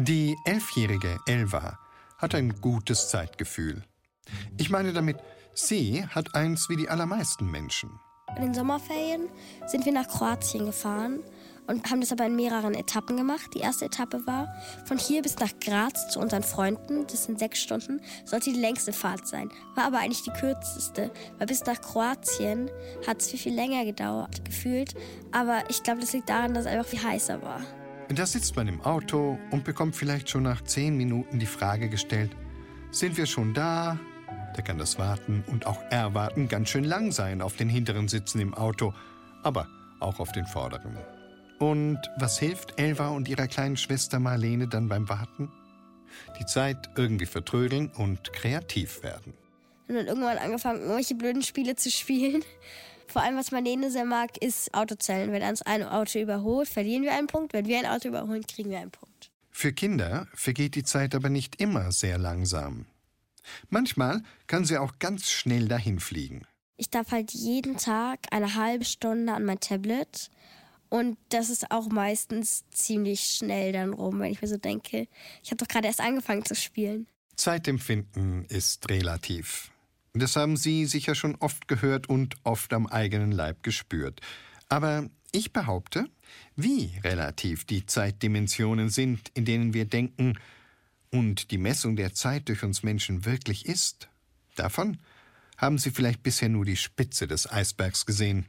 Die 11-jährige Elva hat ein gutes Zeitgefühl. Ich meine damit, sie hat eins wie die allermeisten Menschen. In den Sommerferien sind wir nach Kroatien gefahren und haben das aber in mehreren Etappen gemacht. Die erste Etappe war von hier bis nach Graz zu unseren Freunden. Das sind 6 Stunden. Sollte die längste Fahrt sein. War aber eigentlich die kürzeste. Weil bis nach Kroatien hat es viel länger gedauert, gefühlt. Aber ich glaube, das liegt daran, dass es einfach viel heißer war. Da sitzt man im Auto und bekommt vielleicht schon nach 10 Minuten die Frage gestellt, sind wir schon da? Da kann das Warten und auch Erwarten ganz schön lang sein auf den hinteren Sitzen im Auto, aber auch auf den vorderen. Und was hilft Elva und ihrer kleinen Schwester Marlene dann beim Warten? Die Zeit irgendwie vertrödeln und kreativ werden. Wir haben dann irgendwann angefangen, irgendwelche blöden Spiele zu spielen. Vor allem, was Marlene sehr mag, ist Autozählen. Wenn uns ein Auto überholt, verlieren wir einen Punkt. Wenn wir ein Auto überholen, kriegen wir einen Punkt. Für Kinder vergeht die Zeit aber nicht immer sehr langsam. Manchmal kann sie auch ganz schnell dahinfliegen. Ich darf halt jeden Tag eine halbe Stunde an mein Tablet. Und das ist auch meistens ziemlich schnell dann rum, wenn ich mir so denke, ich habe doch gerade erst angefangen zu spielen. Zeitempfinden ist relativ. Das haben Sie sicher schon oft gehört und oft am eigenen Leib gespürt. Aber ich behaupte, wie relativ die Zeitdimensionen sind, in denen wir denken und die Messung der Zeit durch uns Menschen wirklich ist, davon haben Sie vielleicht bisher nur die Spitze des Eisbergs gesehen.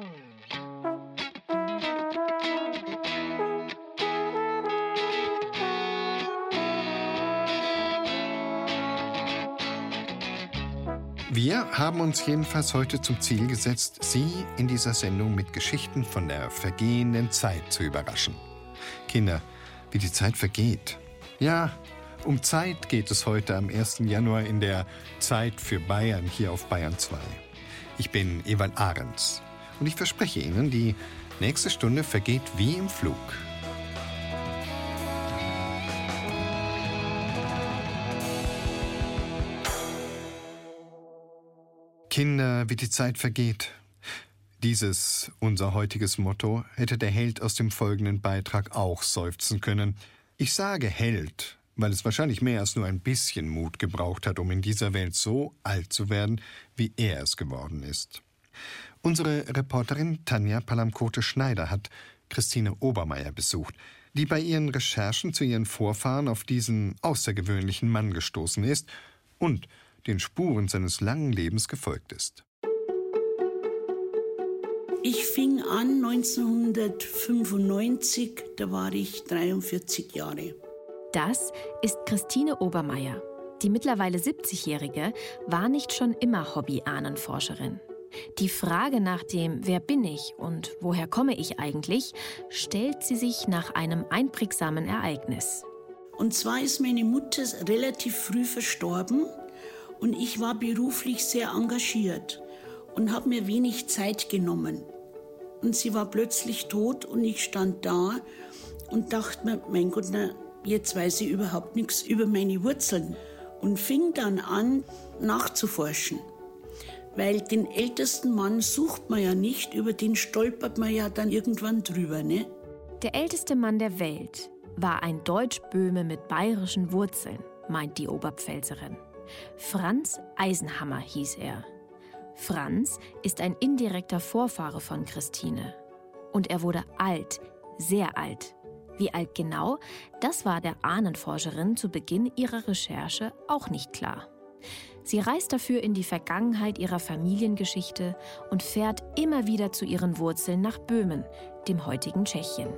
Wir haben uns jedenfalls heute zum Ziel gesetzt, Sie in dieser Sendung mit Geschichten von der vergehenden Zeit zu überraschen. Kinder, wie die Zeit vergeht. Ja, um Zeit geht es heute am 1. Januar in der Zeit für Bayern hier auf Bayern 2. Ich bin Ewald Ahrens und ich verspreche Ihnen, die nächste Stunde vergeht wie im Flug. Kinder, wie die Zeit vergeht. Dieses, unser heutiges Motto, hätte der Held aus dem folgenden Beitrag auch seufzen können. Ich sage Held, weil es wahrscheinlich mehr als nur ein bisschen Mut gebraucht hat, um in dieser Welt so alt zu werden, wie er es geworden ist. Unsere Reporterin Tanja Palamkote-Schneider hat Christine Obermeier besucht, die bei ihren Recherchen zu ihren Vorfahren auf diesen außergewöhnlichen Mann gestoßen ist und den Spuren seines langen Lebens gefolgt ist. Ich fing an 1995, da war ich 43 Jahre. Das ist Christine Obermeier. Die mittlerweile 70-Jährige war nicht schon immer Hobby-Ahnenforscherin. Die Frage nach dem Wer bin ich und woher komme ich eigentlich, stellt sie sich nach einem einprägsamen Ereignis. Und zwar ist meine Mutter relativ früh verstorben. Und ich war beruflich sehr engagiert und habe mir wenig Zeit genommen. Und sie war plötzlich tot und ich stand da und dachte mir, mein Gott, jetzt weiß ich überhaupt nichts über meine Wurzeln. Und fing dann an, nachzuforschen. Weil den ältesten Mann sucht man ja nicht, über den stolpert man ja dann irgendwann drüber, ne? Der älteste Mann der Welt war ein Deutschböhme mit bayerischen Wurzeln, meint die Oberpfälzerin. Franz Eisenhammer hieß er. Franz ist ein indirekter Vorfahre von Christine. Und er wurde alt, sehr alt. Wie alt genau, das war der Ahnenforscherin zu Beginn ihrer Recherche auch nicht klar. Sie reist dafür in die Vergangenheit ihrer Familiengeschichte und fährt immer wieder zu ihren Wurzeln nach Böhmen, dem heutigen Tschechien.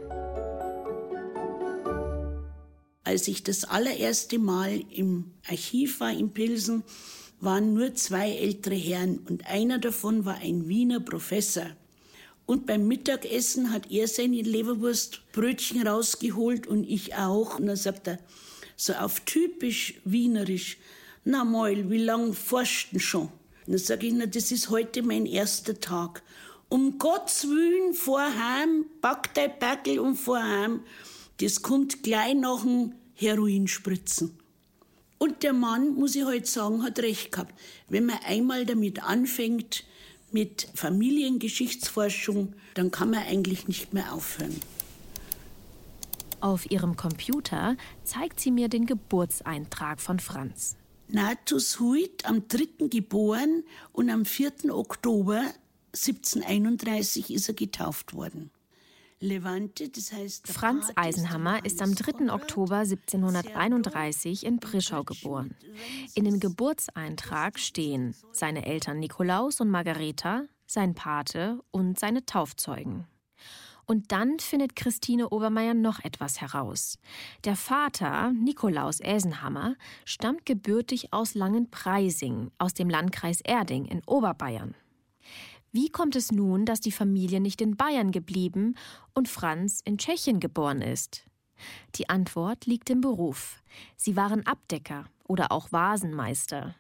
Als ich das allererste Mal im Archiv war in Pilsen, waren nur 2 ältere Herren und einer davon war ein Wiener Professor. Und beim Mittagessen hat er seine Leberwurstbrötchen rausgeholt und ich auch. Und dann sagt er, so auf typisch wienerisch, na Meul, wie lang forscht denn schon? Und dann sage ich, das ist heute mein erster Tag. Um Gottes Willen, vorheim, pack dein Backel und vorheim. Das kommt gleich nach dem Heroinspritzen. Und der Mann, muss ich heute sagen, hat recht gehabt. Wenn man einmal damit anfängt, mit Familiengeschichtsforschung, dann kann man eigentlich nicht mehr aufhören. Auf ihrem Computer zeigt sie mir den Geburtseintrag von Franz. Natus Huit, am 3. geboren und am 4. Oktober 1731 ist er getauft worden. Levante, das heißt... Franz Eisenhammer ist am 3. Oktober 1731 in Prischau geboren. In dem Geburtseintrag stehen seine Eltern Nikolaus und Margareta, sein Pate und seine Taufzeugen. Und dann findet Christine Obermeier noch etwas heraus. Der Vater, Nikolaus Eisenhammer, stammt gebürtig aus Langenpreising, aus dem Landkreis Erding in Oberbayern. Wie kommt es nun, dass die Familie nicht in Bayern geblieben und Franz in Tschechien geboren ist? Die Antwort liegt im Beruf. Sie waren Abdecker oder auch Vasenmeister.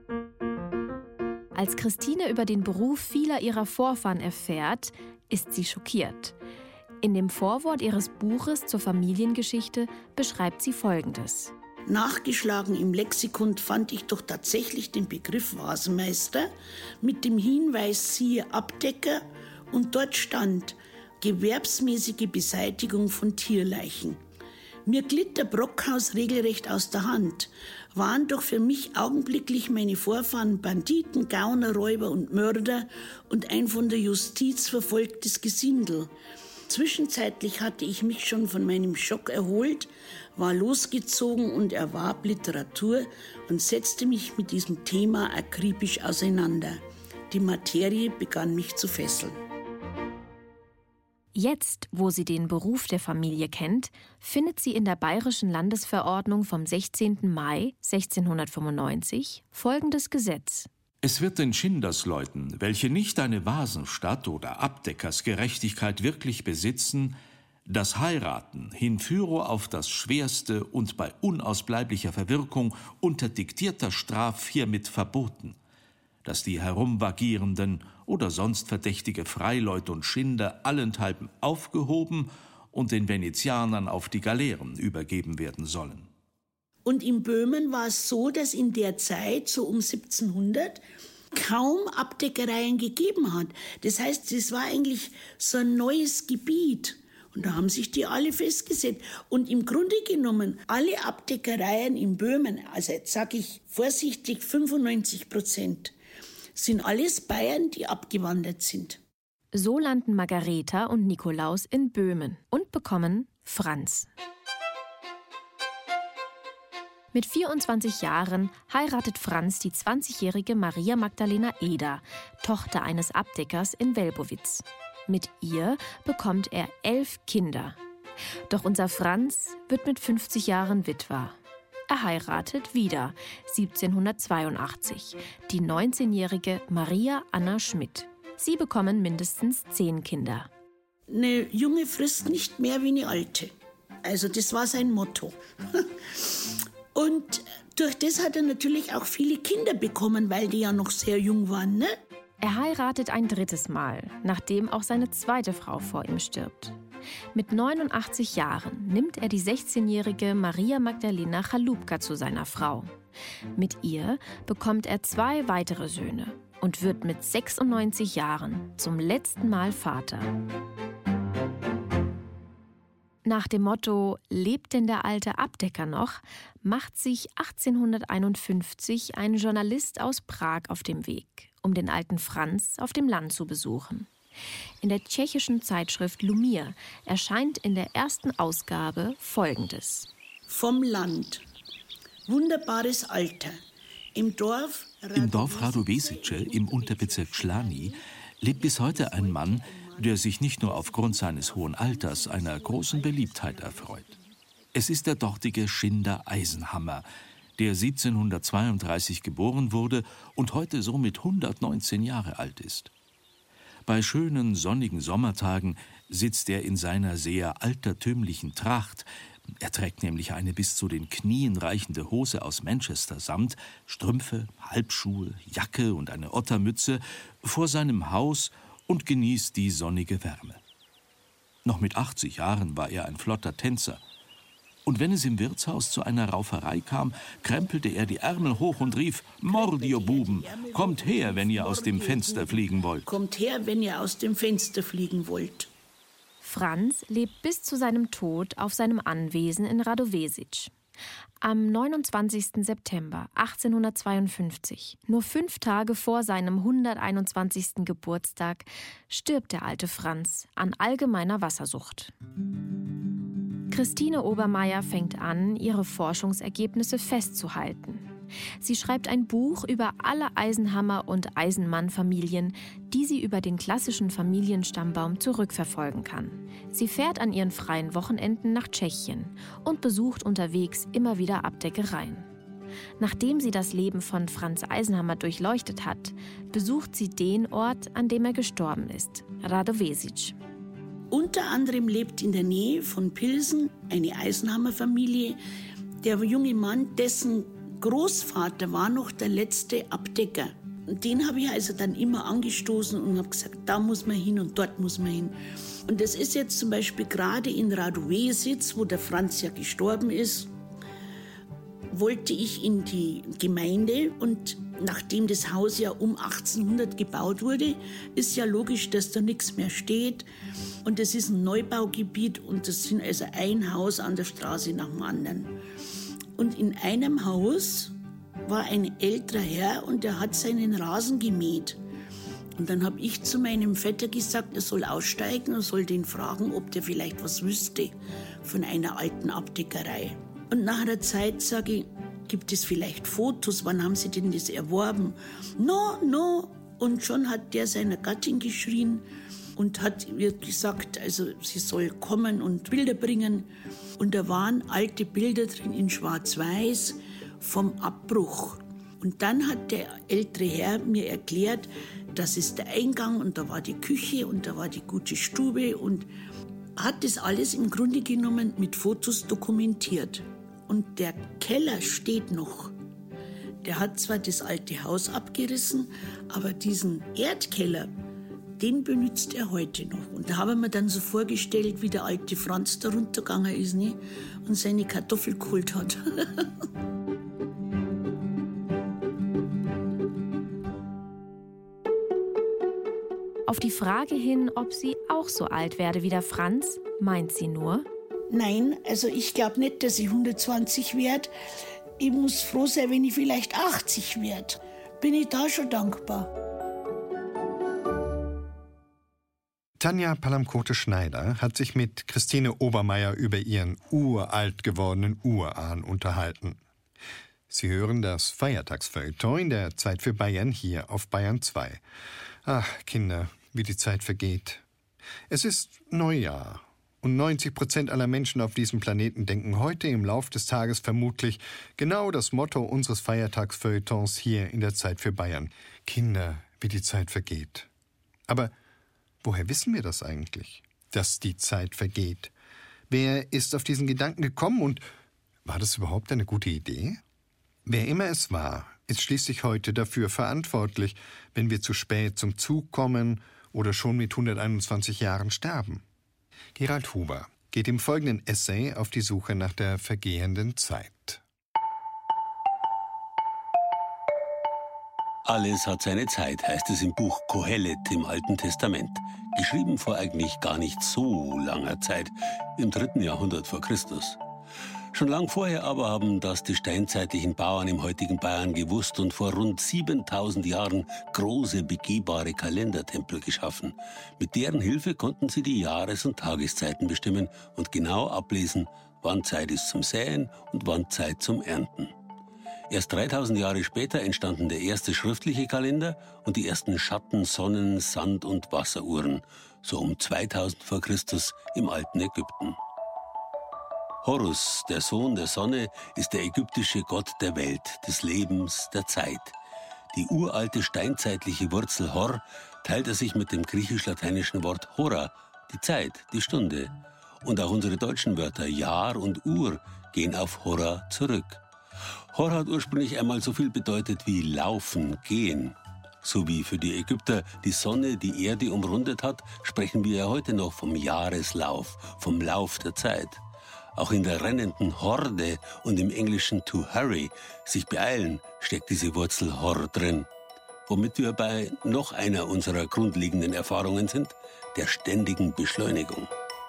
Als Christine über den Beruf vieler ihrer Vorfahren erfährt, ist sie schockiert. In dem Vorwort ihres Buches zur Familiengeschichte beschreibt sie Folgendes. Nachgeschlagen im Lexikon fand ich doch tatsächlich den Begriff Vasenmeister mit dem Hinweis siehe Abdecker und dort stand gewerbsmäßige Beseitigung von Tierleichen. Mir glitt der Brockhaus regelrecht aus der Hand. Waren doch für mich augenblicklich meine Vorfahren Banditen, Gauner, Räuber und Mörder und ein von der Justiz verfolgtes Gesindel. Zwischenzeitlich hatte ich mich schon von meinem Schock erholt, war losgezogen und erwarb Literatur und setzte mich mit diesem Thema akribisch auseinander. Die Materie begann mich zu fesseln. Jetzt, wo sie den Beruf der Familie kennt, findet sie in der Bayerischen Landesverordnung vom 16. Mai 1695 folgendes Gesetz. Es wird den Schindersleuten, welche nicht eine Vasenstadt oder Abdeckersgerechtigkeit wirklich besitzen, das Heiraten hinführo auf das Schwerste und bei unausbleiblicher Verwirkung unter diktierter Straf hiermit verboten, dass die herumvagierenden oder sonst verdächtige Freileute und Schinder allenthalben aufgehoben und den Venezianern auf die Galeeren übergeben werden sollen. Und in Böhmen war es so, dass in der Zeit, so um 1700, kaum Abdeckereien gegeben hat. Das heißt, es war eigentlich so ein neues Gebiet. Und da haben sich die alle festgesetzt. Und im Grunde genommen, alle Abdeckereien in Böhmen, also jetzt sage ich vorsichtig 95%, sind alles Bayern, die abgewandert sind. So landen Margareta und Nikolaus in Böhmen und bekommen Franz. Mit 24 Jahren heiratet Franz die 20-jährige Maria Magdalena Eder, Tochter eines Abdeckers in Welbowitz. Mit ihr bekommt er 11 Kinder. Doch unser Franz wird mit 50 Jahren Witwer. Er heiratet wieder, 1782, die 19-jährige Maria Anna Schmidt. Sie bekommen mindestens 10 Kinder. Eine junge frisst nicht mehr wie eine alte. Also das war sein Motto. Und durch das hat er natürlich auch viele Kinder bekommen, weil die ja noch sehr jung waren, ne? Er heiratet ein drittes Mal, nachdem auch seine zweite Frau vor ihm stirbt. Mit 89 Jahren nimmt er die 16-jährige Maria Magdalena Chalupka zu seiner Frau. Mit ihr bekommt er 2 weitere Söhne und wird mit 96 Jahren zum letzten Mal Vater. Nach dem Motto »Lebt denn der alte Abdecker noch?« macht sich 1851 ein Journalist aus Prag auf den Weg, um den alten Franz auf dem Land zu besuchen. In der tschechischen Zeitschrift Lumír erscheint in der ersten Ausgabe Folgendes. Vom Land. Wunderbares Alter. Im Dorf Radovesice im Unterbezirk Schlani lebt bis heute ein Mann, der sich nicht nur aufgrund seines hohen Alters einer großen Beliebtheit erfreut. Es ist der dortige Schinder Eisenhammer, der 1732 geboren wurde und heute somit 119 Jahre alt ist. Bei schönen, sonnigen Sommertagen sitzt er in seiner sehr altertümlichen Tracht. Er trägt nämlich eine bis zu den Knien reichende Hose aus Manchester-Samt, Strümpfe, Halbschuhe, Jacke und eine Ottermütze vor seinem Haus und genießt die sonnige Wärme. Noch mit 80 Jahren war er ein flotter Tänzer. Und wenn es im Wirtshaus zu einer Rauferei kam, krempelte er die Ärmel hoch und rief, »Mord, ihr Buben, kommt her, wenn ihr aus dem Fenster fliegen wollt.« Kommt her, wenn ihr aus dem Fenster fliegen wollt. Franz lebt bis zu seinem Tod auf seinem Anwesen in Radovesic. Am 29. September 1852, nur 5 Tage vor seinem 121. Geburtstag, stirbt der alte Franz an allgemeiner Wassersucht. Christine Obermeier fängt an, ihre Forschungsergebnisse festzuhalten. Sie schreibt ein Buch über alle Eisenhammer- und Eisenmann-Familien, die sie über den klassischen Familienstammbaum zurückverfolgen kann. Sie fährt an ihren freien Wochenenden nach Tschechien und besucht unterwegs immer wieder Abdeckereien. Nachdem sie das Leben von Franz Eisenhammer durchleuchtet hat, besucht sie den Ort, an dem er gestorben ist, Radovesic. Unter anderem lebt in der Nähe von Pilsen eine Eisenhammer-Familie. Der junge Mann, dessen Großvater war noch der letzte Abdecker. Und den habe ich also dann immer angestoßen und habe gesagt, da muss man hin und dort muss man hin. Und das ist jetzt zum Beispiel gerade in Radovesic, wo der Franz ja gestorben ist, wollte ich in die Gemeinde. Und nachdem das Haus ja um 1800 gebaut wurde, ist ja logisch, dass da nichts mehr steht. Und das ist ein Neubaugebiet und das sind also ein Haus an der Straße nach dem anderen. Und in einem Haus war ein älterer Herr und der hat seinen Rasen gemäht. Und dann habe ich zu meinem Vetter gesagt, er soll aussteigen und soll den fragen, ob der vielleicht was wüsste von einer alten Abdeckerei. Und nach einer Zeit sage ich, gibt es vielleicht Fotos, wann haben Sie denn das erworben? No. Und schon hat der seiner Gattin geschrien und hat ihr gesagt, also sie soll kommen und Bilder bringen. Und da waren alte Bilder drin in Schwarz-Weiß vom Abbruch. Und dann hat der ältere Herr mir erklärt, das ist der Eingang und da war die Küche und da war die gute Stube und hat das alles im Grunde genommen mit Fotos dokumentiert. Und der Keller steht noch. Der hat zwar das alte Haus abgerissen, aber diesen Erdkeller, den benutzt er heute noch. Und da haben wir dann so vorgestellt, wie der alte Franz da runtergegangen ist, ne? Und seine Kartoffel geholt hat. Auf die Frage hin, ob sie auch so alt werde wie der Franz, meint sie nur: Nein, also ich glaube nicht, dass ich 120 werde. Ich muss froh sein, wenn ich vielleicht 80 werde. Bin ich da schon dankbar. Tanja Palamkote-Schneider hat sich mit Christine Obermeier über ihren uralt gewordenen Urahn unterhalten. Sie hören das Feiertagsfeuilleton in der Zeit für Bayern hier auf Bayern 2. Ach, Kinder, wie die Zeit vergeht. Es ist Neujahr und 90% aller Menschen auf diesem Planeten denken heute im Lauf des Tages vermutlich genau das Motto unseres Feiertagsfeuilletons hier in der Zeit für Bayern. Kinder, wie die Zeit vergeht. Aber woher wissen wir das eigentlich, dass die Zeit vergeht? Wer ist auf diesen Gedanken gekommen und war das überhaupt eine gute Idee? Wer immer es war, ist schließlich heute dafür verantwortlich, wenn wir zu spät zum Zug kommen oder schon mit 121 Jahren sterben. Gerald Huber geht im folgenden Essay auf die Suche nach der vergehenden Zeit. Alles hat seine Zeit, heißt es im Buch Kohelet im Alten Testament. Geschrieben vor eigentlich gar nicht so langer Zeit, im 3. Jahrhundert vor Christus. Schon lang vorher aber haben das die steinzeitlichen Bauern im heutigen Bayern gewusst und vor rund 7000 Jahren große, begehbare Kalendertempel geschaffen. Mit deren Hilfe konnten sie die Jahres- und Tageszeiten bestimmen und genau ablesen, wann Zeit ist zum Säen und wann Zeit zum Ernten. Erst 3000 Jahre später entstanden der erste schriftliche Kalender und die ersten Schatten-, Sonnen-, Sand- und Wasseruhren, so um 2000 vor Christus im alten Ägypten. Horus, der Sohn der Sonne, ist der ägyptische Gott der Welt, des Lebens, der Zeit. Die uralte steinzeitliche Wurzel Hor teilt er sich mit dem griechisch-lateinischen Wort Hora, die Zeit, die Stunde. Und auch unsere deutschen Wörter Jahr und Uhr gehen auf Hora zurück. Hor hat ursprünglich einmal so viel bedeutet wie laufen, gehen. So wie für die Ägypter die Sonne die Erde umrundet hat, sprechen wir ja heute noch vom Jahreslauf, vom Lauf der Zeit. Auch in der rennenden Horde und im Englischen to hurry, sich beeilen, steckt diese Wurzel Hor drin. Womit wir bei noch einer unserer grundlegenden Erfahrungen sind, der ständigen Beschleunigung.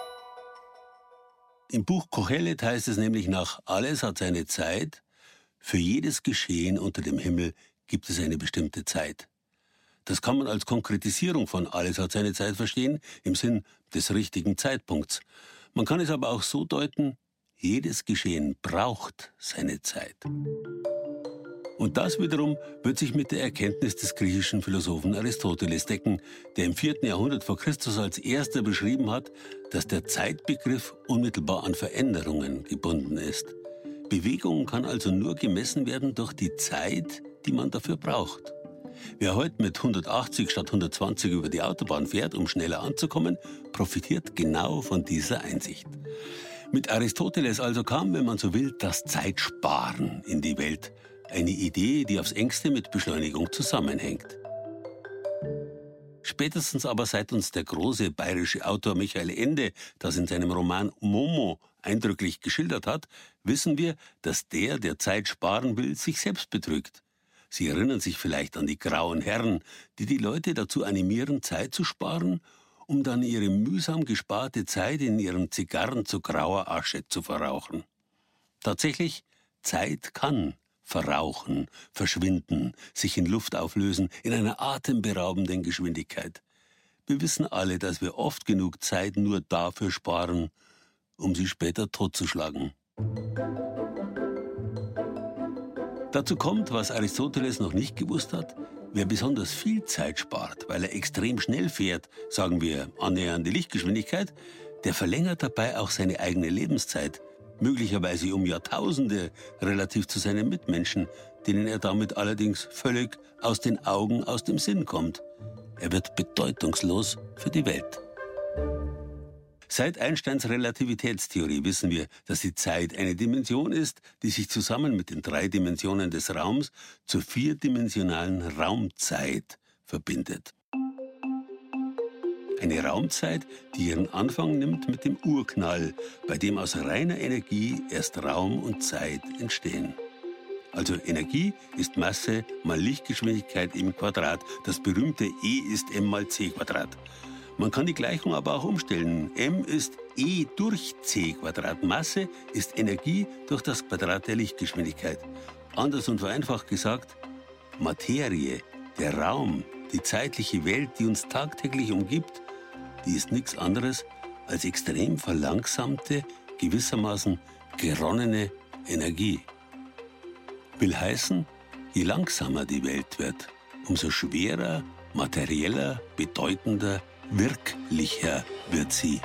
Im Buch Kohelet heißt es nämlich nach alles hat seine Zeit, für jedes Geschehen unter dem Himmel gibt es eine bestimmte Zeit. Das kann man als Konkretisierung von alles hat seine Zeit verstehen, im Sinn des richtigen Zeitpunkts. Man kann es aber auch so deuten, jedes Geschehen braucht seine Zeit. Und das wiederum wird sich mit der Erkenntnis des griechischen Philosophen Aristoteles decken, der im 4. Jahrhundert vor Christus als erster beschrieben hat, dass der Zeitbegriff unmittelbar an Veränderungen gebunden ist. Bewegung kann also nur gemessen werden durch die Zeit, die man dafür braucht. Wer heute mit 180 statt 120 über die Autobahn fährt, um schneller anzukommen, profitiert genau von dieser Einsicht. Mit Aristoteles also kam, wenn man so will, das Zeitsparen in die Welt. Eine Idee, die aufs engste mit Beschleunigung zusammenhängt. Spätestens aber seit uns der große bayerische Autor Michael Ende das in seinem Roman Momo eindrücklich geschildert hat, wissen wir, dass der Zeit sparen will, sich selbst betrügt. Sie erinnern sich vielleicht an die grauen Herren, die die Leute dazu animieren, Zeit zu sparen, um dann ihre mühsam gesparte Zeit in ihren Zigarren zu grauer Asche zu verrauchen. Tatsächlich, Zeit kann verrauchen, verschwinden, sich in Luft auflösen, in einer atemberaubenden Geschwindigkeit. Wir wissen alle, dass wir oft genug Zeit nur dafür sparen, um sie später totzuschlagen. Dazu kommt, was Aristoteles noch nicht gewusst hat: Wer besonders viel Zeit spart, weil er extrem schnell fährt, sagen wir annähernde Lichtgeschwindigkeit, der verlängert dabei auch seine eigene Lebenszeit, möglicherweise um Jahrtausende relativ zu seinen Mitmenschen, denen er damit allerdings völlig aus den Augen, aus dem Sinn kommt. Er wird bedeutungslos für die Welt. Seit Einsteins Relativitätstheorie wissen wir, dass die Zeit eine Dimension ist, die sich zusammen mit den 3 Dimensionen des Raums zur 4-dimensionalen Raumzeit verbindet. Eine Raumzeit, die ihren Anfang nimmt mit dem Urknall, bei dem aus reiner Energie erst Raum und Zeit entstehen. Also Energie ist Masse mal Lichtgeschwindigkeit im Quadrat. Das berühmte E ist m mal c Quadrat. Man kann die Gleichung aber auch umstellen. M ist E durch c Quadrat. Masse ist Energie durch das Quadrat der Lichtgeschwindigkeit. Anders und vereinfacht gesagt, Materie, der Raum, die zeitliche Welt, die uns tagtäglich umgibt, die ist nichts anderes als extrem verlangsamte, gewissermaßen geronnene Energie. Will heißen, je langsamer die Welt wird, umso schwerer, materieller, bedeutender, wirklicher wird sie.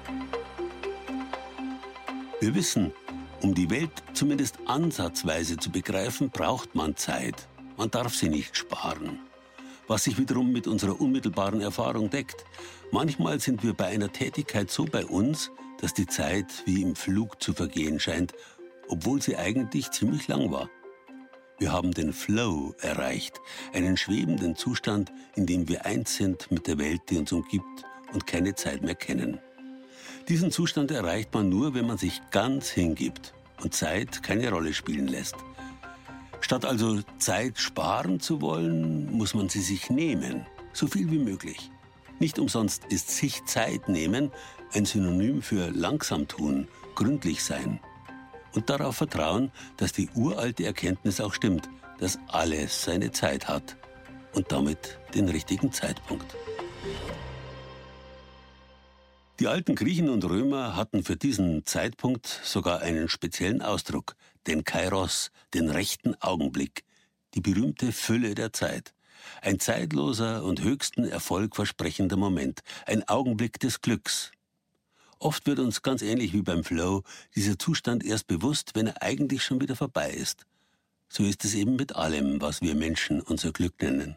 Wir wissen, um die Welt zumindest ansatzweise zu begreifen, braucht man Zeit. Man darf sie nicht sparen. Was sich wiederum mit unserer unmittelbaren Erfahrung deckt. Manchmal sind wir bei einer Tätigkeit so bei uns, dass die Zeit wie im Flug zu vergehen scheint, obwohl sie eigentlich ziemlich lang war. Wir haben den Flow erreicht, einen schwebenden Zustand, in dem wir eins sind mit der Welt, die uns umgibt und keine Zeit mehr kennen. Diesen Zustand erreicht man nur, wenn man sich ganz hingibt und Zeit keine Rolle spielen lässt. Statt also Zeit sparen zu wollen, muss man sie sich nehmen, so viel wie möglich. Nicht umsonst ist sich Zeit nehmen ein Synonym für langsam tun, gründlich sein. Und darauf vertrauen, dass die uralte Erkenntnis auch stimmt, dass alles seine Zeit hat und damit den richtigen Zeitpunkt. Die alten Griechen und Römer hatten für diesen Zeitpunkt sogar einen speziellen Ausdruck, den Kairos, den rechten Augenblick, die berühmte Fülle der Zeit. Ein zeitloser und höchsten Erfolg versprechender Moment, ein Augenblick des Glücks. Oft wird uns ganz ähnlich wie beim Flow dieser Zustand erst bewusst, wenn er eigentlich schon wieder vorbei ist. So ist es eben mit allem, was wir Menschen unser Glück nennen.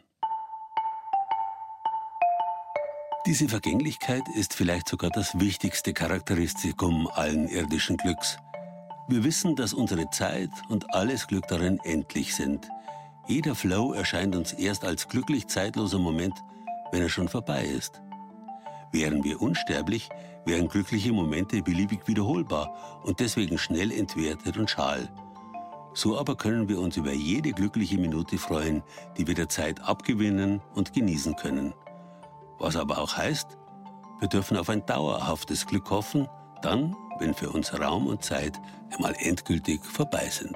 Diese Vergänglichkeit ist vielleicht sogar das wichtigste Charakteristikum allen irdischen Glücks. Wir wissen, dass unsere Zeit und alles Glück darin endlich sind. Jeder Flow erscheint uns erst als glücklich zeitloser Moment, wenn er schon vorbei ist. Wären wir unsterblich, wären glückliche Momente beliebig wiederholbar und deswegen schnell entwertet und schal. So aber können wir uns über jede glückliche Minute freuen, die wir der Zeit abgewinnen und genießen können. Was aber auch heißt, wir dürfen auf ein dauerhaftes Glück hoffen, dann, wenn für uns Raum und Zeit einmal endgültig vorbei sind.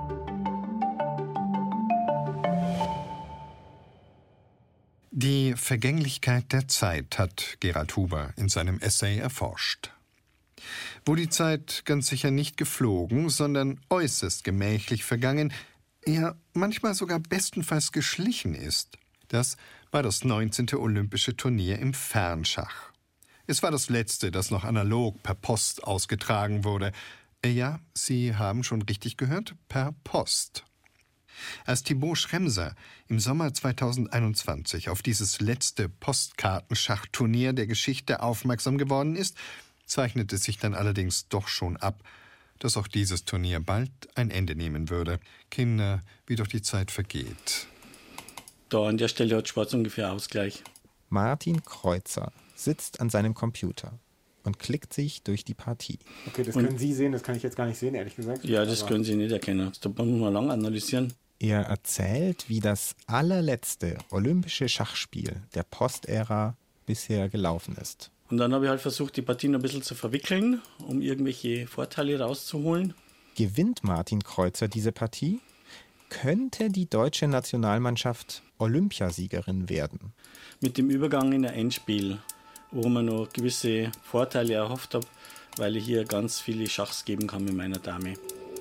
Die Vergänglichkeit der Zeit hat Gerald Huber in seinem Essay erforscht. Wo die Zeit ganz sicher nicht geflogen, sondern äußerst gemächlich vergangen, ja manchmal sogar bestenfalls geschlichen ist, das war das 19. Olympische Turnier im Fernschach. Es war das letzte, das noch analog per Post ausgetragen wurde. Ja, Sie haben schon richtig gehört, per Post. Als Thibaut Schremser im Sommer 2021 auf dieses letzte Postkartenschachturnier der Geschichte aufmerksam geworden ist, zeichnete sich dann allerdings doch schon ab, dass auch dieses Turnier bald ein Ende nehmen würde. Kinder, wie doch die Zeit vergeht. Da an der Stelle hat Schwarz ungefähr Ausgleich. Martin Kreuzer sitzt an seinem Computer und klickt sich durch die Partie. Okay, das können Sie sehen, das kann ich jetzt gar nicht sehen, ehrlich gesagt. Ja, das können Sie nicht erkennen. Da muss man lang analysieren. Er erzählt, wie das allerletzte olympische Schachspiel der Postära bisher gelaufen ist. Und dann habe ich halt versucht, die Partien ein bisschen zu verwickeln, um irgendwelche Vorteile rauszuholen. Gewinnt Martin Kreuzer diese Partie, könnte die deutsche Nationalmannschaft Olympiasiegerin werden. Mit dem Übergang in ein Endspiel, wo man noch gewisse Vorteile erhofft habe, weil ich hier ganz viele Schachs geben kann mit meiner Dame.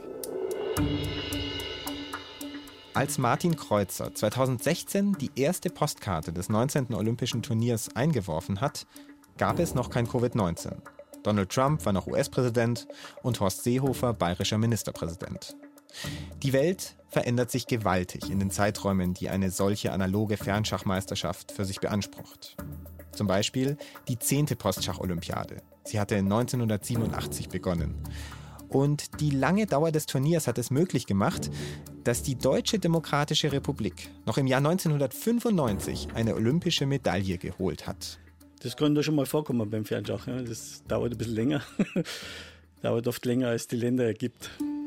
Als Martin Kreuzer 2016 die erste Postkarte des 19. Olympischen Turniers eingeworfen hat, gab es noch kein Covid-19. Donald Trump war noch US-Präsident und Horst Seehofer bayerischer Ministerpräsident. Die Welt verändert sich gewaltig in den Zeiträumen, die eine solche analoge Fernschachmeisterschaft für sich beansprucht. Zum Beispiel die 10. Postschach-Olympiade. Sie hatte 1987 begonnen. Und die lange Dauer des Turniers hat es möglich gemacht, dass die Deutsche Demokratische Republik noch im Jahr 1995 eine olympische Medaille geholt hat. Das kann da schon mal vorkommen beim Fernschach. Ja. Das dauert ein bisschen länger. Dauert oft länger, als die Länder ergibt.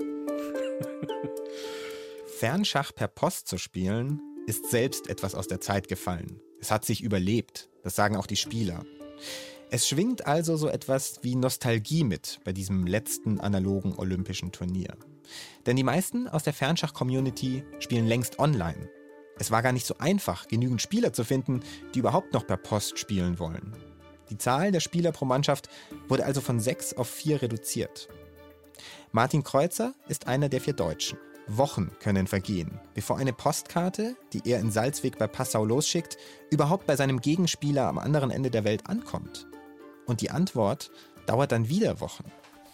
Fernschach per Post zu spielen, ist selbst etwas aus der Zeit gefallen. Es hat sich überlebt, das sagen auch die Spieler. Es schwingt also so etwas wie Nostalgie mit bei diesem letzten analogen olympischen Turnier. Denn die meisten aus der Fernschach-Community spielen längst online. Es war gar nicht so einfach, genügend Spieler zu finden, die überhaupt noch per Post spielen wollen. Die Zahl der Spieler pro Mannschaft wurde also von 6 auf 4 reduziert. Martin Kreuzer ist einer der 4 Deutschen. Wochen können vergehen, bevor eine Postkarte, die er in Salzweg bei Passau losschickt, überhaupt bei seinem Gegenspieler am anderen Ende der Welt ankommt. Und die Antwort dauert dann wieder Wochen.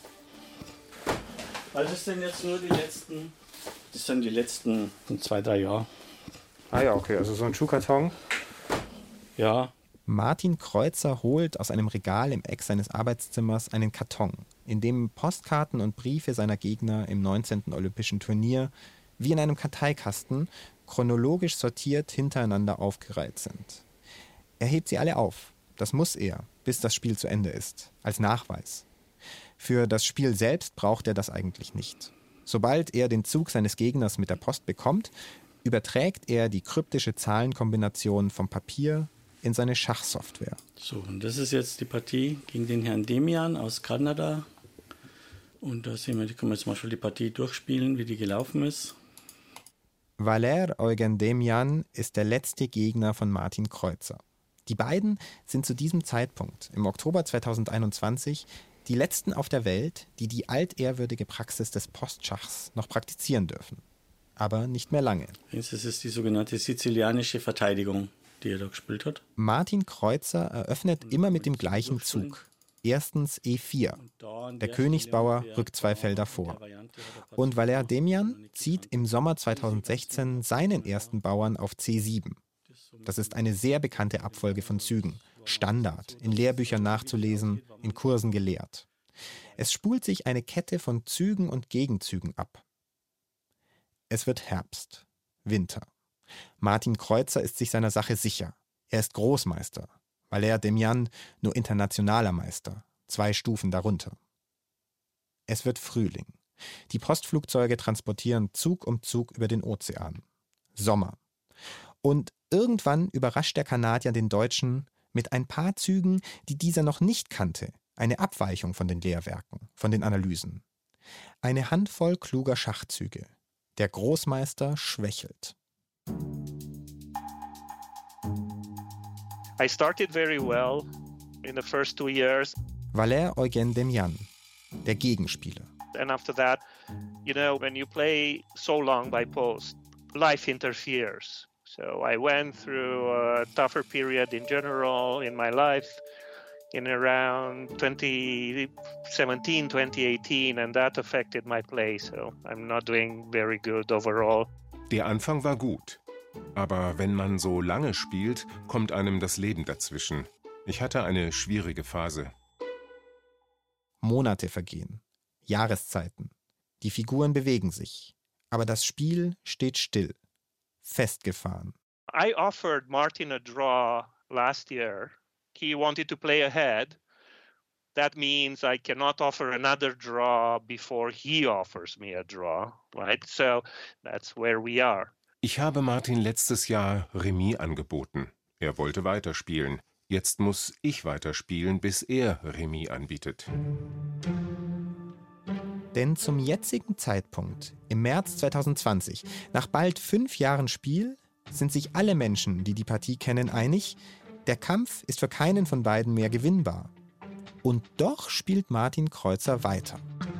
Also das sind jetzt nur die letzten 2-3 Jahre. Ah ja, okay, also so ein Schuhkarton. Ja. Martin Kreuzer holt aus einem Regal im Eck seines Arbeitszimmers einen Karton, in dem Postkarten und Briefe seiner Gegner im 19. Olympischen Turnier wie in einem Karteikasten chronologisch sortiert hintereinander aufgereiht sind. Er hebt sie alle auf. Das muss er, bis das Spiel zu Ende ist, als Nachweis. Für das Spiel selbst braucht er das eigentlich nicht. Sobald er den Zug seines Gegners mit der Post bekommt, überträgt er die kryptische Zahlenkombination vom Papier in seine Schachsoftware. So, und das ist jetzt die Partie gegen den Herrn Demian aus Kanada. Und da sehen wir, die können wir jetzt mal schon die Partie durchspielen, wie die gelaufen ist. Valère Eugen Demian ist der letzte Gegner von Martin Kreuzer. Die beiden sind zu diesem Zeitpunkt, im Oktober 2021, die letzten auf der Welt, die die altehrwürdige Praxis des Postschachs noch praktizieren dürfen. Aber nicht mehr lange. Das ist die sogenannte sizilianische Verteidigung, die er da gespielt hat. Martin Kreuzer eröffnet immer mit dem gleichen Zug. Erstens E4. Der Königsbauer rückt 2 Felder vor. Und Valère Demian zieht im Sommer 2016 seinen ersten Bauern auf C7. Das ist eine sehr bekannte Abfolge von Zügen. Standard, in Lehrbüchern nachzulesen, in Kursen gelehrt. Es spult sich eine Kette von Zügen und Gegenzügen ab. Es wird Herbst, Winter. Martin Kreuzer ist sich seiner Sache sicher. Er ist Großmeister. Valère Demian nur internationaler Meister, 2 Stufen darunter. Es wird Frühling. Die Postflugzeuge transportieren Zug um Zug über den Ozean. Sommer. Und irgendwann überrascht der Kanadier den Deutschen mit ein paar Zügen, die dieser noch nicht kannte, Eine Abweichung von den Lehrwerken, von den Analysen. Eine Handvoll kluger Schachzüge. Der Großmeister schwächelt. I started very well in the first 2 years. Valère-Eugène Demian, der Gegenspieler. And after that, when you play so long by post, life interferes. So I went through a tougher period in general in my life in around 2017, 2018, and that affected my play. So I'm not doing very good overall. Der Anfang war gut. Aber wenn man so lange spielt, kommt einem das Leben dazwischen. Ich hatte eine schwierige Phase. Monate vergehen, Jahreszeiten. Die Figuren bewegen sich, aber das Spiel steht still, festgefahren. I offered Martin a draw last year. He wanted to play ahead. That means I cannot offer another draw before he offers me a draw, right? So that's where we are. Ich habe Martin letztes Jahr Remis angeboten. Er wollte weiterspielen. Jetzt muss ich weiterspielen, bis er Remis anbietet. Denn zum jetzigen Zeitpunkt, im März 2020, nach bald 5 Jahren Spiel, sind sich alle Menschen, die die Partie kennen, einig, der Kampf ist für keinen von beiden mehr gewinnbar. Und doch spielt Martin Kreuzer weiter.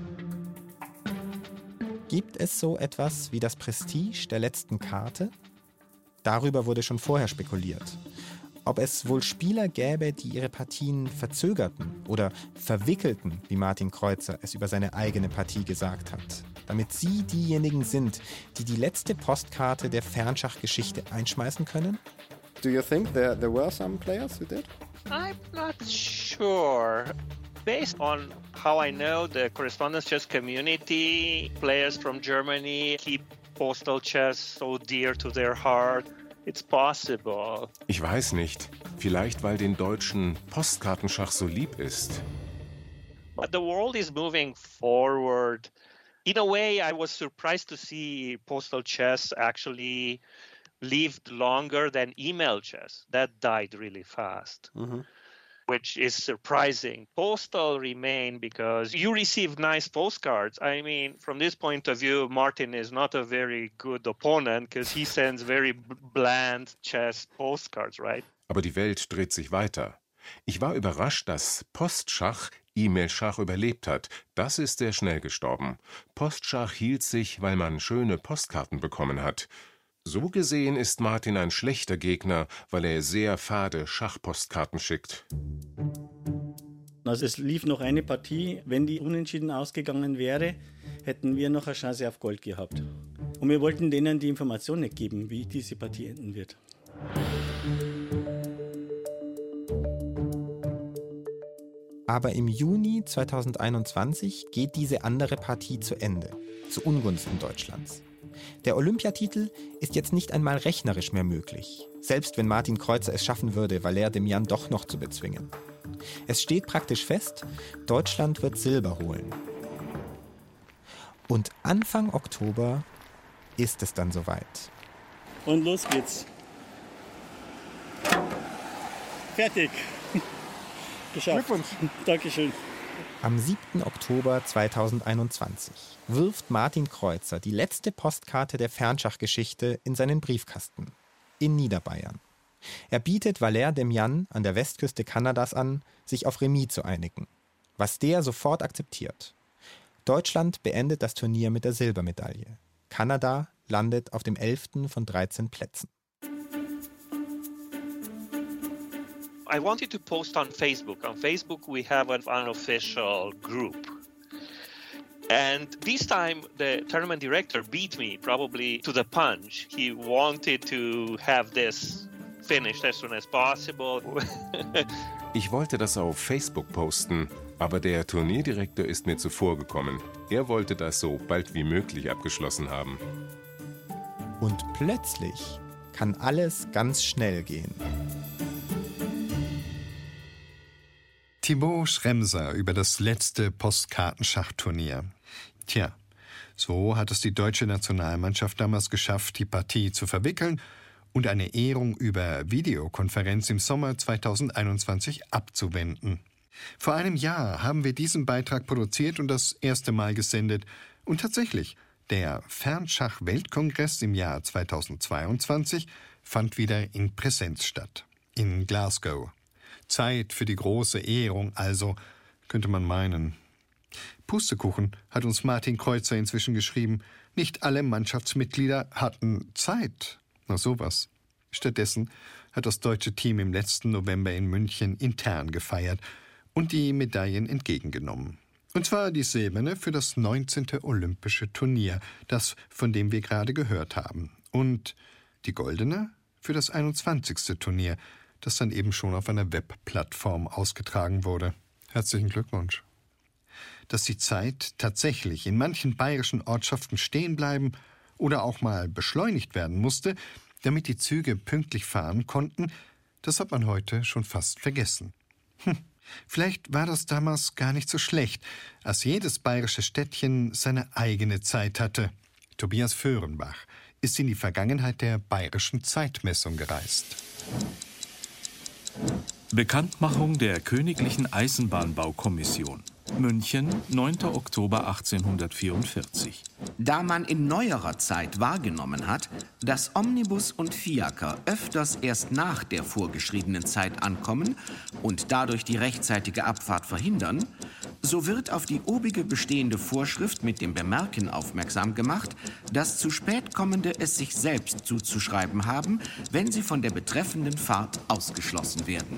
Gibt es so etwas wie das Prestige der letzten Karte? Darüber wurde schon vorher spekuliert. Ob es wohl Spieler gäbe, die ihre Partien verzögerten oder verwickelten, wie Martin Kreuzer es über seine eigene Partie gesagt hat, damit sie diejenigen sind, die die letzte Postkarte der Fernschachgeschichte einschmeißen können? Do you think there were some players who did? I'm not sure. Based on how I know the correspondence chess community, players from Germany keep postal chess so dear to their heart. It's possible. Ich weiß nicht. Vielleicht, weil den Deutschen Postkartenschach so lieb ist. But the world is moving forward. In a way, I was surprised to see postal chess actually lived longer than email chess. That died really fast. Mm-hmm. Which is surprising. Postal remain because you receive nice postcards. I mean, from this point of view, Martin is not a very good opponent because he sends very bland chess postcards, right? Aber die Welt dreht sich weiter. Ich war überrascht, dass Postschach E-Mail-Schach überlebt hat. Das ist sehr schnell gestorben. Postschach hielt sich, weil man schöne Postkarten bekommen hat. So gesehen ist Martin ein schlechter Gegner, weil er sehr fade Schachpostkarten schickt. Also es lief noch eine Partie. Wenn die unentschieden ausgegangen wäre, hätten wir noch eine Chance auf Gold gehabt. Und wir wollten denen die Information nicht geben, wie diese Partie enden wird. Aber im Juni 2021 geht diese andere Partie zu Ende, zu Ungunsten Deutschlands. Der Olympiatitel ist jetzt nicht einmal rechnerisch mehr möglich, selbst wenn Martin Kreuzer es schaffen würde, Valère Demian doch noch zu bezwingen. Es steht praktisch fest, Deutschland wird Silber holen. Und Anfang Oktober ist es dann soweit. Und los geht's. Fertig. Geschafft. Glückwunsch. Dankeschön. Am 7. Oktober 2021 wirft Martin Kreuzer die letzte Postkarte der Fernschachgeschichte in seinen Briefkasten in Niederbayern. Er bietet Valère Demian an der Westküste Kanadas an, sich auf Remis zu einigen, was der sofort akzeptiert. Deutschland beendet das Turnier mit der Silbermedaille. Kanada landet auf dem 11. von 13 Plätzen. I wanted to post on Facebook. On Facebook, we have an unofficial group. And this time, the tournament director beat me probably to the punch. He wanted to have this finished as soon as possible. Ich wollte das auf Facebook posten, aber der Turnierdirektor ist mir zuvorgekommen. Er wollte das so bald wie möglich abgeschlossen haben. Und plötzlich kann alles ganz schnell gehen. Thibaut Schremser über das letzte Postkartenschachturnier. Tja, so hat es die deutsche Nationalmannschaft damals geschafft, die Partie zu verwickeln und eine Ehrung über Videokonferenz im Sommer 2021 abzuwenden. Vor einem Jahr haben wir diesen Beitrag produziert und das erste Mal gesendet. Und tatsächlich, der Fernschach-Weltkongress im Jahr 2022 fand wieder in Präsenz statt. In Glasgow. Zeit für die große Ehrung, also, könnte man meinen. Pustekuchen, hat uns Martin Kreuzer inzwischen geschrieben, nicht alle Mannschaftsmitglieder hatten Zeit. Na sowas. Stattdessen hat das deutsche Team im letzten November in München intern gefeiert und die Medaillen entgegengenommen. Und zwar die silberne für das 19. Olympische Turnier, das, von dem wir gerade gehört haben. Und die goldene für das 21. Turnier, das dann eben schon auf einer Webplattform ausgetragen wurde. Herzlichen Glückwunsch. Dass die Zeit tatsächlich in manchen bayerischen Ortschaften stehen bleiben oder auch mal beschleunigt werden musste, damit die Züge pünktlich fahren konnten, das hat man heute schon fast vergessen. Vielleicht war das damals gar nicht so schlecht, als jedes bayerische Städtchen seine eigene Zeit hatte. Tobias Föhrenbach ist in die Vergangenheit der bayerischen Zeitmessung gereist. Bekanntmachung der Königlichen Eisenbahnbaukommission. München, 9. Oktober 1844. Da man in neuerer Zeit wahrgenommen hat, dass Omnibus und Fiaker öfters erst nach der vorgeschriebenen Zeit ankommen und dadurch die rechtzeitige Abfahrt verhindern, so wird auf die obige bestehende Vorschrift mit dem Bemerken aufmerksam gemacht, dass zu spät kommende es sich selbst zuzuschreiben haben, wenn sie von der betreffenden Fahrt ausgeschlossen werden.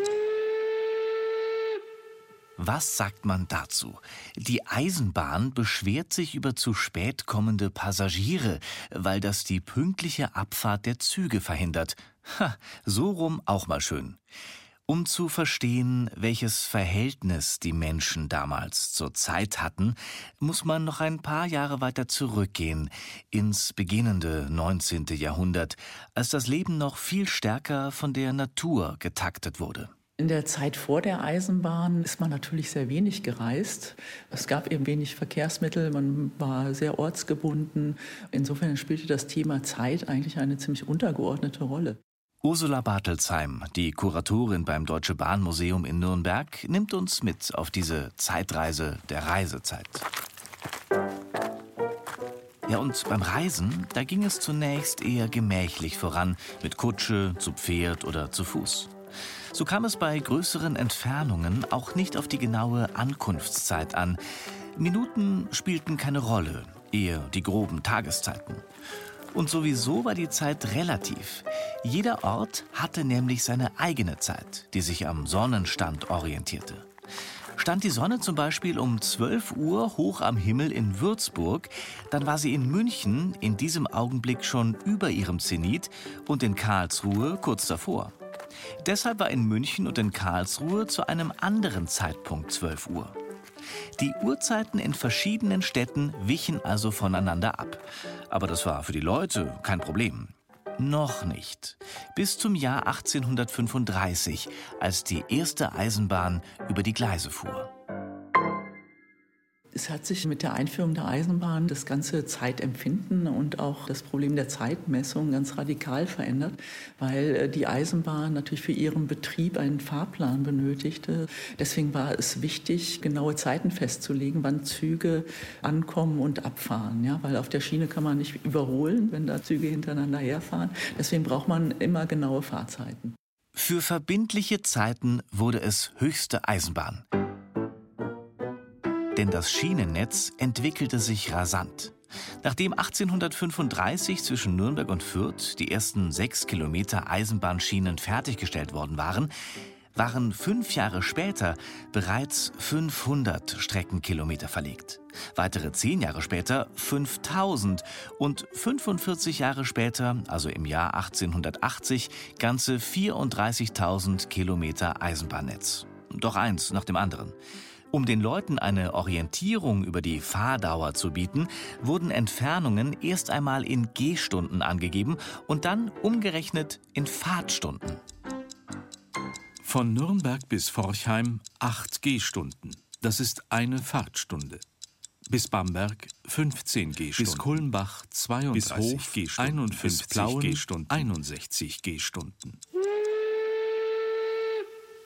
Was sagt man dazu? Die Eisenbahn beschwert sich über zu spät kommende Passagiere, weil das die pünktliche Abfahrt der Züge verhindert. So rum auch mal schön. Um zu verstehen, welches Verhältnis die Menschen damals zur Zeit hatten, muss man noch ein paar Jahre weiter zurückgehen, ins beginnende 19. Jahrhundert, als das Leben noch viel stärker von der Natur getaktet wurde. In der Zeit vor der Eisenbahn ist man natürlich sehr wenig gereist. Es gab eben wenig Verkehrsmittel, man war sehr ortsgebunden. Insofern spielte das Thema Zeit eigentlich eine ziemlich untergeordnete Rolle. Ursula Bartelsheim, die Kuratorin beim Deutsche Bahnmuseum in Nürnberg, nimmt uns mit auf diese Zeitreise der Reisezeit. Ja, und beim Reisen, da ging es zunächst eher gemächlich voran, mit Kutsche, zu Pferd oder zu Fuß. So kam es bei größeren Entfernungen auch nicht auf die genaue Ankunftszeit an. Minuten spielten keine Rolle, eher die groben Tageszeiten. Und sowieso war die Zeit relativ. Jeder Ort hatte nämlich seine eigene Zeit, die sich am Sonnenstand orientierte. Stand die Sonne zum Beispiel um 12 Uhr hoch am Himmel in Würzburg, dann war sie in München in diesem Augenblick schon über ihrem Zenit und in Karlsruhe kurz davor. Deshalb war in München und in Karlsruhe zu einem anderen Zeitpunkt 12 Uhr. Die Uhrzeiten in verschiedenen Städten wichen also voneinander ab. Aber das war für die Leute kein Problem. Noch nicht. Bis zum Jahr 1835, als die erste Eisenbahn über die Gleise fuhr. Es hat sich mit der Einführung der Eisenbahn das ganze Zeitempfinden und auch das Problem der Zeitmessung ganz radikal verändert, weil die Eisenbahn natürlich für ihren Betrieb einen Fahrplan benötigte. Deswegen war es wichtig, genaue Zeiten festzulegen, wann Züge ankommen und abfahren. Ja, weil auf der Schiene kann man nicht überholen, wenn da Züge hintereinander herfahren. Deswegen braucht man immer genaue Fahrzeiten. Für verbindliche Zeiten wurde es höchste Eisenbahn. Denn das Schienennetz entwickelte sich rasant. Nachdem 1835 zwischen Nürnberg und Fürth die ersten 6 Kilometer Eisenbahnschienen fertiggestellt worden waren 5 Jahre später bereits 500 Streckenkilometer verlegt. Weitere 10 Jahre später 5000 und 45 Jahre später, also im Jahr 1880, ganze 34.000 Kilometer Eisenbahnnetz. Doch eins nach dem anderen. Um den Leuten eine Orientierung über die Fahrdauer zu bieten, wurden Entfernungen erst einmal in Gehstunden angegeben und dann umgerechnet in Fahrtstunden. Von Nürnberg bis Forchheim 8 Gehstunden. Das ist eine Fahrtstunde. Bis Bamberg 15 Gehstunden. Bis Kulmbach 32 bis Hof Gehstunden. 51 bis Plauen Gehstunden. 61 Gehstunden.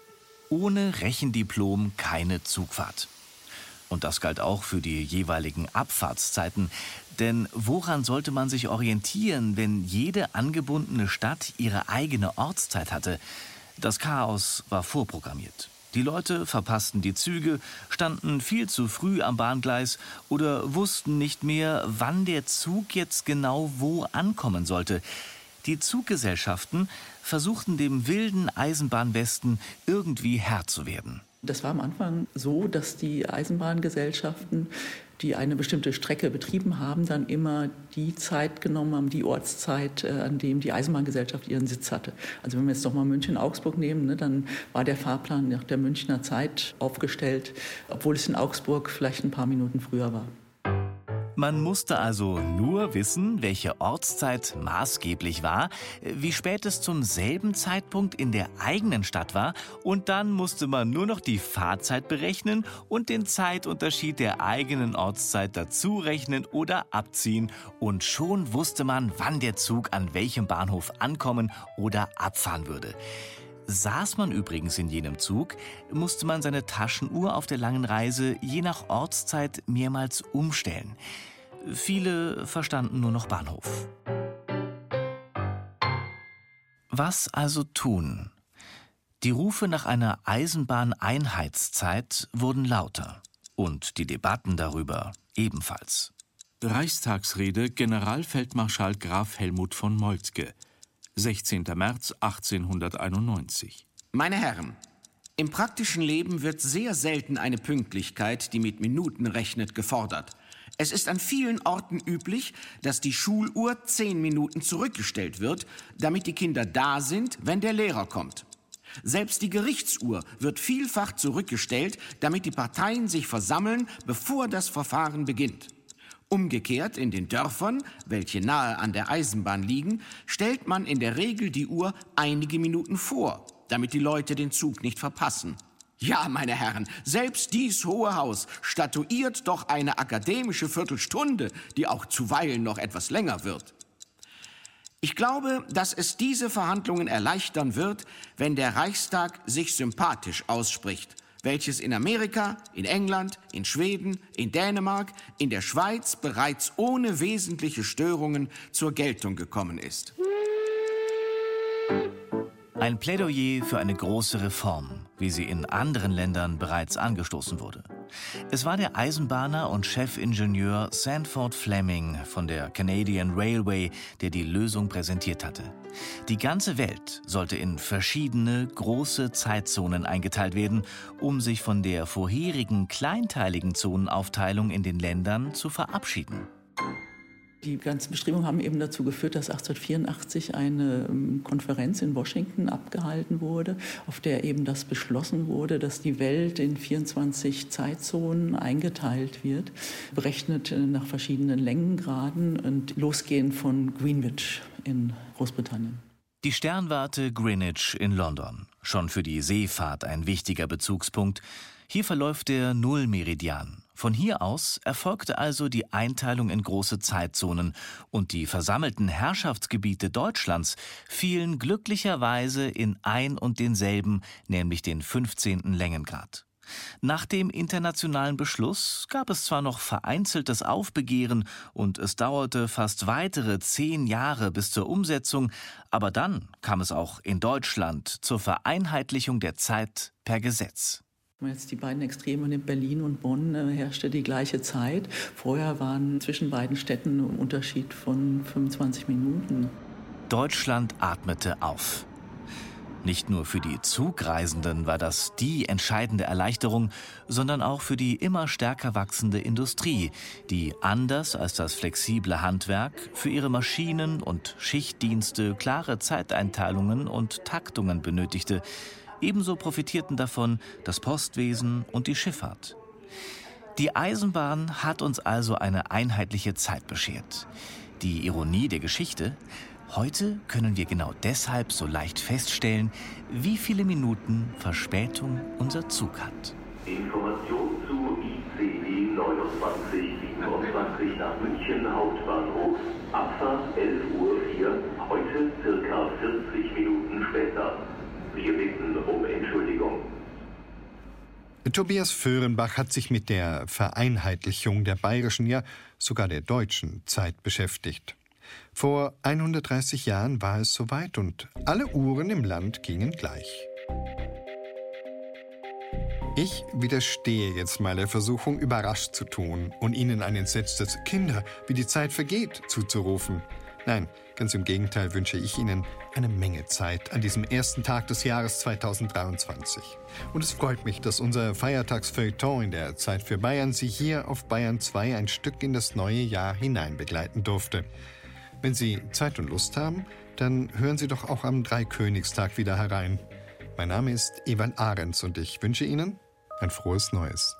Ohne Rechendiplom keine Zugfahrt. Und das galt auch für die jeweiligen Abfahrtszeiten. Denn woran sollte man sich orientieren, wenn jede angebundene Stadt ihre eigene Ortszeit hatte? Das Chaos war vorprogrammiert. Die Leute verpassten die Züge, standen viel zu früh am Bahngleis oder wussten nicht mehr, wann der Zug jetzt genau wo ankommen sollte. Die Zuggesellschaften versuchten dem wilden Eisenbahnwesten irgendwie Herr zu werden. Das war am Anfang so, dass die Eisenbahngesellschaften, die eine bestimmte Strecke betrieben haben, dann immer die Zeit genommen haben, die Ortszeit, an dem die Eisenbahngesellschaft ihren Sitz hatte. Also wenn wir jetzt doch mal München-Augsburg nehmen, dann war der Fahrplan nach der Münchner Zeit aufgestellt, obwohl es in Augsburg vielleicht ein paar Minuten früher war. Man musste also nur wissen, welche Ortszeit maßgeblich war, wie spät es zum selben Zeitpunkt in der eigenen Stadt war, und dann musste man nur noch die Fahrzeit berechnen und den Zeitunterschied der eigenen Ortszeit dazu rechnen oder abziehen, und schon wusste man, wann der Zug an welchem Bahnhof ankommen oder abfahren würde. Saß man übrigens in jenem Zug, musste man seine Taschenuhr auf der langen Reise je nach Ortszeit mehrmals umstellen. Viele verstanden nur noch Bahnhof. Was also tun? Die Rufe nach einer Eisenbahneinheitszeit wurden lauter und die Debatten darüber ebenfalls. Reichstagsrede Generalfeldmarschall Graf Helmut von Moltke, 16. März 1891. Meine Herren, im praktischen Leben wird sehr selten eine Pünktlichkeit, die mit Minuten rechnet, gefordert. Es ist an vielen Orten üblich, dass die Schuluhr 10 Minuten zurückgestellt wird, damit die Kinder da sind, wenn der Lehrer kommt. Selbst die Gerichtsuhr wird vielfach zurückgestellt, damit die Parteien sich versammeln, bevor das Verfahren beginnt. Umgekehrt in den Dörfern, welche nahe an der Eisenbahn liegen, stellt man in der Regel die Uhr einige Minuten vor, damit die Leute den Zug nicht verpassen. Ja, meine Herren, selbst dies Hohe Haus statuiert doch eine akademische Viertelstunde, die auch zuweilen noch etwas länger wird. Ich glaube, dass es diese Verhandlungen erleichtern wird, wenn der Reichstag sich sympathisch ausspricht, welches in Amerika, in England, in Schweden, in Dänemark, in der Schweiz bereits ohne wesentliche Störungen zur Geltung gekommen ist. Ein Plädoyer für eine große Reform, wie sie in anderen Ländern bereits angestoßen wurde. Es war der Eisenbahner und Chefingenieur Sanford Fleming von der Canadian Railway, der die Lösung präsentiert hatte. Die ganze Welt sollte in verschiedene große Zeitzonen eingeteilt werden, um sich von der vorherigen kleinteiligen Zonenaufteilung in den Ländern zu verabschieden. Die ganzen Bestrebungen haben eben dazu geführt, dass 1884 eine Konferenz in Washington abgehalten wurde, auf der eben das beschlossen wurde, dass die Welt in 24 Zeitzonen eingeteilt wird, berechnet nach verschiedenen Längengraden und losgehend von Greenwich in Großbritannien. Die Sternwarte Greenwich in London, schon für die Seefahrt ein wichtiger Bezugspunkt. Hier verläuft der Nullmeridian. Von hier aus erfolgte also die Einteilung in große Zeitzonen und die versammelten Herrschaftsgebiete Deutschlands fielen glücklicherweise in ein und denselben, nämlich den 15. Längengrad. Nach dem internationalen Beschluss gab es zwar noch vereinzeltes Aufbegehren und es dauerte fast weitere 10 Jahre bis zur Umsetzung, aber dann kam es auch in Deutschland zur Vereinheitlichung der Zeit per Gesetz. Wenn man jetzt die beiden Extreme nimmt, Berlin und Bonn, herrschte die gleiche Zeit. Vorher waren zwischen beiden Städten ein Unterschied von 25 Minuten. Deutschland atmete auf. Nicht nur für die Zugreisenden war das die entscheidende Erleichterung, sondern auch für die immer stärker wachsende Industrie, die anders als das flexible Handwerk für ihre Maschinen und Schichtdienste klare Zeiteinteilungen und Taktungen benötigte. Ebenso profitierten davon das Postwesen und die Schifffahrt. Die Eisenbahn hat uns also eine einheitliche Zeit beschert. Die Ironie der Geschichte: Heute können wir genau deshalb so leicht feststellen, wie viele Minuten Verspätung unser Zug hat. Information zu ICE 2927 nach München Hauptbahnhof. Abfahrt 11:04 Uhr, heute circa 40 Minuten später. Wir bitten um Entschuldigung. Tobias Föhrenbach hat sich mit der Vereinheitlichung der bayerischen, ja sogar der deutschen Zeit beschäftigt. Vor 130 Jahren war es soweit und alle Uhren im Land gingen gleich. Ich widerstehe jetzt mal der Versuchung, überrascht zu tun und Ihnen ein entsetztes »Kinder, wie die Zeit vergeht« zuzurufen. Nein, ganz im Gegenteil wünsche ich Ihnen eine Menge Zeit an diesem ersten Tag des Jahres 2023. Und es freut mich, dass unser Feiertagsfeuilleton in der Zeit für Bayern Sie hier auf Bayern 2 ein Stück in das neue Jahr hinein begleiten durfte. Wenn Sie Zeit und Lust haben, dann hören Sie doch auch am Dreikönigstag wieder herein. Mein Name ist Ewald Ahrens und ich wünsche Ihnen ein frohes Neues.